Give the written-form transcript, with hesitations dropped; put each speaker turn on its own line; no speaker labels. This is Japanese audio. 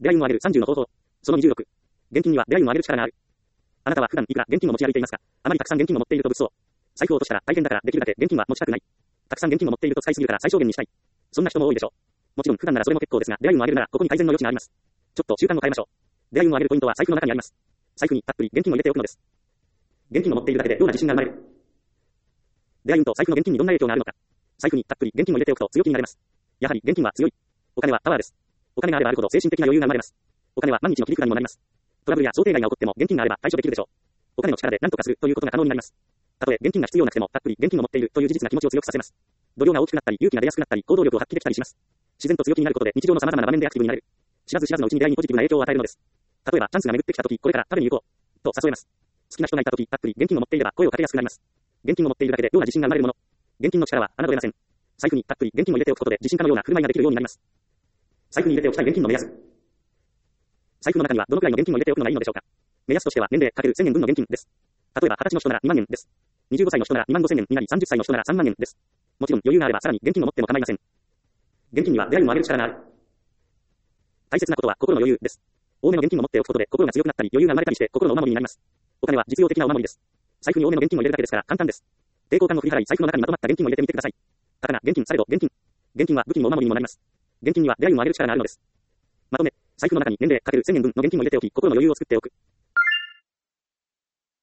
出会い運を上げる30の方法。その26。現金には出会い運を上げる力がある。あなたは普段いくら現金を持ち歩いていますか？あまりたくさん現金を持っていると物騒。財布を落としたら大変だからできるだけ現金は持ちたくない。たくさん現金を持っていると使いすぎるから最小限にしたい。そんな人も多いでしょう。もちろん普段ならそれも結構ですが、出会い運を上げるならここに改善の余地があります。ちょっと習慣を変えましょう。出会い運を上げるポイントは財布の中にあります。財布にたっぷり現金を入れておくのです。現金を持っているだけで妙な自信が生まれる。出会い運と財布の現金にどんな影響があるのか。財布にたっぷり現金を入れておくと強気になれます。やはり現金は強い。お金はパワーです。お金があればあるほど精神的な余裕が生まれます。お金は万日の切り札にもなります。トラブルや想定外が起こっても現金があれば対処できるでしょう。お金の力で何とかするということが可能になります。たとえ現金が必要なくてもたっぷり現金を持っているという事実が気持ちを強くさせます。度量が大きくなったり勇気が出やすくなったり行動力を発揮できたりします。自然と強気になることで日常の様々な場面でアクティブになれる。知らず知らずのうちに出会いにポジティブな影響を与えるのです。例えばチャンスが巡ってきたときこれから食べに行こうと誘えます。好きな人がいたときたっぷり現金を持っていれば声をかけやすくなります。現金を持っているだけで妙な自信が生まれるもの。現金の力は侮れません。財布にたっぷり現金を入れておくことで自信家のような振る舞いができるようになります。財布に入れておきたい現金の目安。財布の中にはどのくらいの現金を入れておくのがいいのでしょうか。目安としては年齢かける1000円分の現金です。例えば20歳の人なら2万円です。25歳の人なら2万5000円になり30歳の人なら3万円です。もちろん余裕があればさらに現金を持っても構いません。現金には出会いを上げる力がある。大切なことは心の余裕です。多めの現金を持っておくことで心が強くなったり余裕が生まれたりして心のお守りになります。お金は実用的なお守りです。財布に多めの現金を入れるだけですから簡単です。抵抗感を振り払い財布の中にまとまった現金を入れてみてください。たかが現金されど現金。現金は武器にもお守りにもなります。現金には出会いを上げる力があるのです。まとめ、財布の中に年齢かける1000円分の現金を入れておき心の余裕を作っておく。